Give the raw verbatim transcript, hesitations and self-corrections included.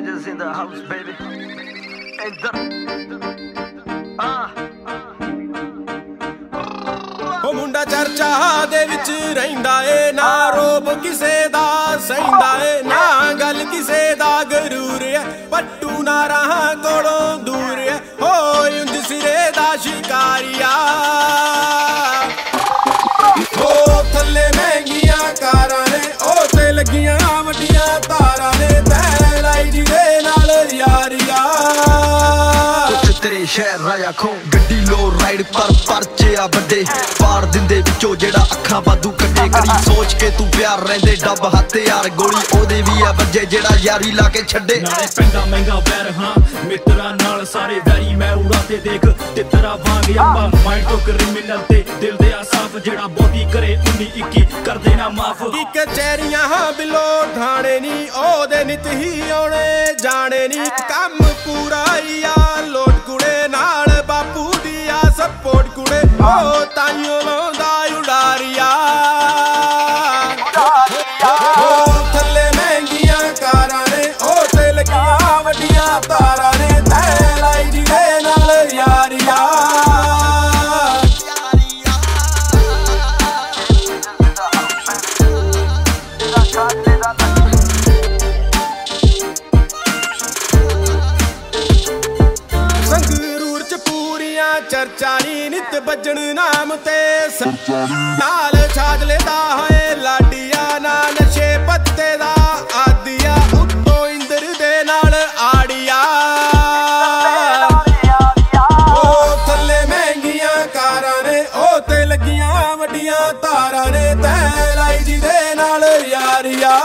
Majors in the house, baby. Enter. Ah. ਉਹ ਮੁੰਡਾ ਚਰਚਾ ਦੇ ਵਿੱਚ ਰਹਿੰਦਾ ਏ, ਨਾ ਰੋਬ ਕਿਸੇ ਦਾ ਸਹਿੰਦਾ ਏ, ਨਾ ਗੱਲ ਕਿਸੇ ਦਾ ਗਰੂਰ ਏ, ਪੱਟੂ ਨਾ ਰਾਹਾਂ ਕੋਲੋਂ ਦੂਰ ਏ, ਹੋਏ ਉਂਝ ਸਿਰੇ ਦਾ ਸ਼ਿਕਾਰੀਆ। ਉਹ ਥੱਲੇ ਮਹਿੰਗੀਆਂ ਕਾਰਾਂ ਨੇ, ਉਹ ਤੇ ਲੱਗੀਆਂ ਵੱਡੀਆਂ ਤਾਰਾਂ ਨੇ, ਤੈ ਲਾਈ ਜਿਹਦੇ ਨਾਲ ਯਾਰੀਆ। ਤੇਰੇ ਸ਼ਹਿਰ ਰਾਇਆ ਖੋ ਗੱਡੀ ਲੋ ਰਾਈਡ ਪਰ ਪਰਚੇ ਆ ਵੱਡੇ, ਪਾੜ ਦਿੰਦੇ ਵਿੱਚੋਂ ਜਿਹੜਾ ਅੱਖਾਂ ਵਾਧੂ ਕੱਢੇ। ਕਰੀ ਸੋਚ ਕੇ ਤੂੰ ਪਿਆਰ ਰਹਿੰਦੇ ਡੱਬ ਹੱਥ ਯਾਰ, ਗੋਲੀ ਉਹਦੇ ਵੀ ਆ ਵੱਜੇ ਜਿਹੜਾ ਯਾਰੀ ਲਾ ਕੇ ਛੱਡੇ। ਨਾਲੇ ਪੈਂਦਾ ਮਹਿੰਗਾ ਵੈਰ ਹਾਂ ਮਿੱਤਰਾਂ ਨਾਲ ਸਾਰੇ ਵੈਰੀ ਮੈਂ ਉੜਾ ਤੇ ਦੇਖ ਤਿੱਤਰਾ ਵਾਂਗ ਆਪਾਂ ਮਾਈਂਡ ਤੋਂ ਕ੍ਰਿਮੀਨਲ ਤੇ ਦਿਲ ਦੇ ਆ ਸਾਫ, ਜਿਹੜਾ ਬਹੁਤੀ ਕਰੇ ਉੱਨੀ ਇੱਕੀ ਕਰ ਦੇਣਾ ਮਾਫ। ਕੀ ਕਚਹਿਰੀਆਂ ਹਾਂ ਬਿਲੋ ਥਾਣੇ ਨੀ, ਉਹਦੇ ਨਿਤ ਹੀ ਆਉਣੇ ਜਾਣੇ ਨੀ, ਕੰਮ ਪੂਰਾ ਹੀ ਆ ਲੋਟ ਕੁੜੇ ਨਾਲ ਬਾਪੂ ਦੀ ਆ ਸਪੋਰਟ ਕੁੜੇ, ਉਹ ਤਾਈਓ ਲਾਉਂਦਾ ਉਡਾਰੀਆ। ਉਹ ਥੱਲੇ ਮਹਿੰਗੀਆਂ ਕਾਰਾਂ ਨੇ, ਉਹ ਤੇ ਲੱਗੀਆਂ ਵੱਡੀਆਂ ਤਾਰਾਂ ਨੇ, ਤੈ ਲਾਈ ਜਿਹਦੇ ਨਾਲ ਯਾਰੀਆ। ਸੰਗਰੂਰ ਚ ਪੂਰੀਆਂ ਚਰਚਾ ਨੀ, ਨਿਤ ਵੱਜਣ ਨਾਮ ਤੇ ਨਾਲ ਛਾਜ ਲੈਂਦਾ ਹੋਏ ਲਾਡੀਆਂ, ਨਾ ਨਸ਼ੇ ਪੱਤੇ ਦਾ ਆਦੀਆ, ਉੱਤੋਂ ਇੰਦਰ ਦੇ ਨਾਲ ਆੜੀਆ। ਉਹ ਥੱਲੇ ਮਹਿੰਗੀਆਂ ਕਾਰਾਂ ਨੇ, ਉਹ ਤੇ ਲੱਗੀਆਂ ਵੱਡੀਆਂ ਤਾਰਾਂ ਨੇ, ਤੈ ਲਾਈ ਜਿਹਦੇ ਨਾਲ ਯਾਰੀਆ।